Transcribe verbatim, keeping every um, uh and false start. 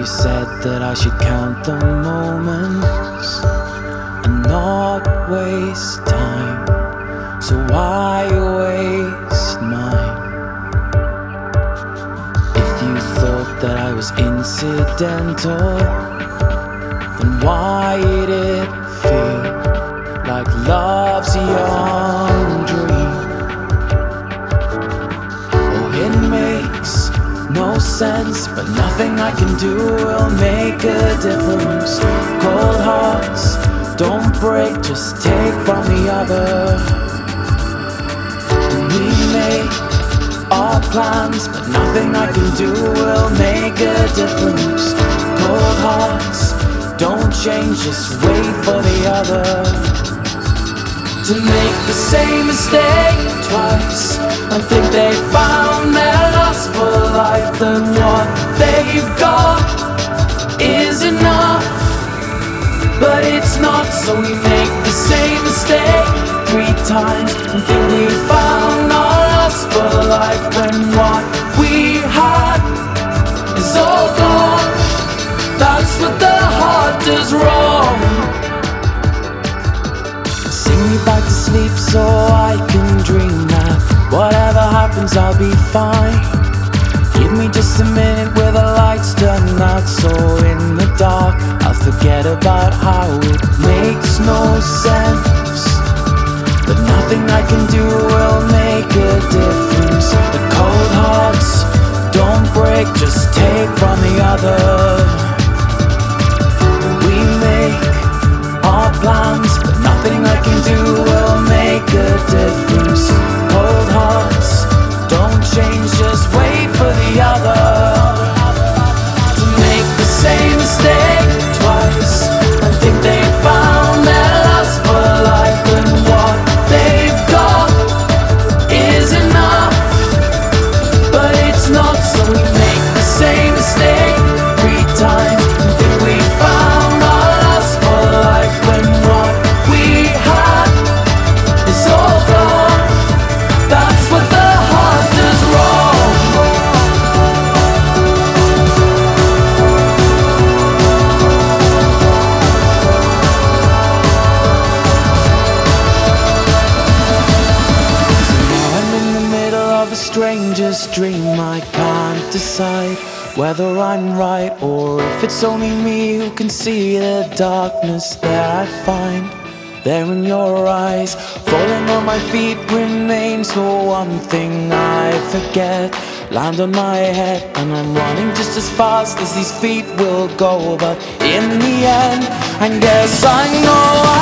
you said that I should count the moments and not waste time. So why waste mine? If you thought that I was incidental, then why did it feel like love's young dream? Oh, it makes no sense, but nothing I can do will make a difference. Cold hearts don't break, just take from the other. And we make our plans, but nothing I can do will make a difference. Cold hearts don't change, just wait for the other. To make the same mistake twice and think they found their lust for life, then what they've got is enough. But it's not, so we make the same mistake three times and think we found our lust for life, when what we had is all gone. That's what the heart does wrong. Sing me back to sleep so I can dream that whatever happens I'll be fine. Give me just a minute where the lights turn out, so in the dark I'll forget about how it makes no sense. But nothing I can do will make a difference. The cold hearts don't break, just take from the other. We make our plans, but nothing I can do will make a difference. Cold hearts don't change, just wait for the other. To make the same mistake twice and think they found their lust for life, and what they've got is enough. But it's not, so we make the same mistake three times and think we found our lust for life, when what we had is all gone. That's what the heart does wrong. So now I'm in the middle of a stranger's dream. I can't decide whether I'm right or if it's only me who can see the darkness that I find there in your eyes. Falling on my feet remains the one thing I forget. Land on my head and I'm running just as fast as these feet will go, but in the end I guess I know